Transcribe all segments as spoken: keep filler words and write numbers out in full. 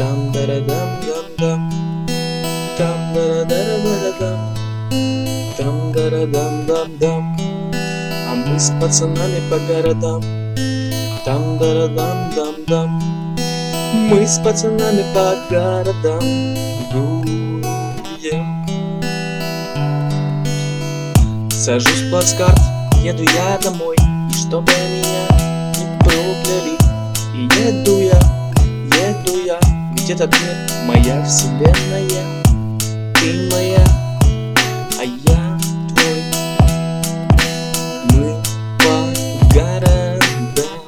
Там дарадам дам дам, там дарадарабарадам, там дарадам дам дам. А мы с пацанами по городам. Там дарадам дам дам. Мы с пацанами по городам дуем. Сажусь в плацкарт, еду я домой, и чтобы меня не прокляли. И еду я, еду я, ведь этот мир моя вселенная. Ты моя, а я твой. Мы по городам.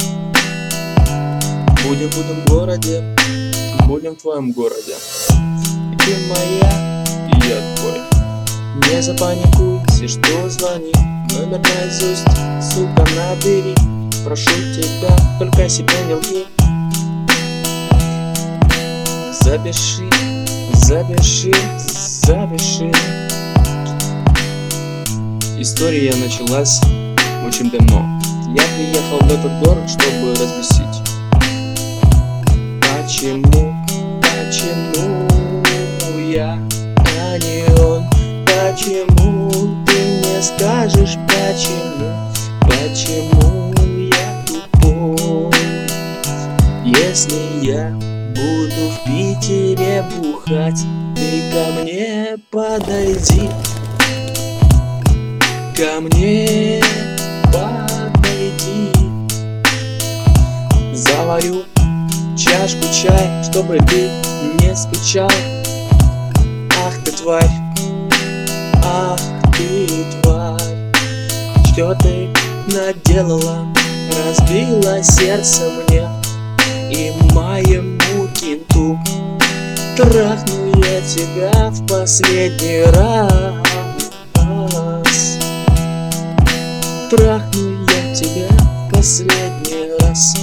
Будем, будем в городе, будем в твоем городе. И ты моя, и я твой. Не запаникуй, если что, звони. Номер наизусть, сука, набери. Прошу тебя, только себя не лги. Запиши, запиши, запиши. История началась очень давно. Я приехал в этот город, чтобы разбесить. Почему, почему я, а не он? Почему ты не скажешь почему? Почему я тупой? Если я буду в Питере бухать, ты ко мне подойди. Ко мне подойди. Заварю чашку чая, чтобы ты не скучал. Ах ты тварь, ах ты тварь, что ты наделала? Разбила сердце мне и моему кенту. Трахну я тебя в последний раз. Трахну я тебя в последний раз.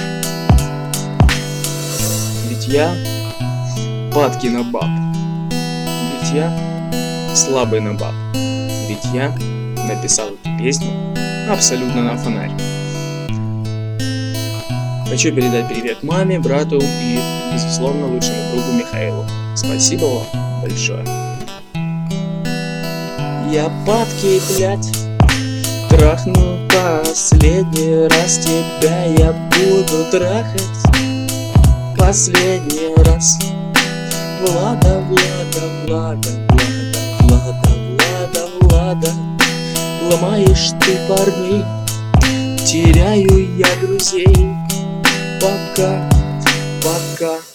Ведь я падкий на баб. Ведь я слабый на баб. Ведь я написал эту песню абсолютно на фонарь. Хочу передать привет маме, брату и, безусловно, лучшему другу Михаилу. Спасибо вам большое. Я падкий, блядь, трахну последний раз тебя. Я буду трахать последний раз. Влада, Влада, Влада, Влада, Влада, Влада, Влада. Ломаешь ты парней, теряю я друзей. Пока, пока.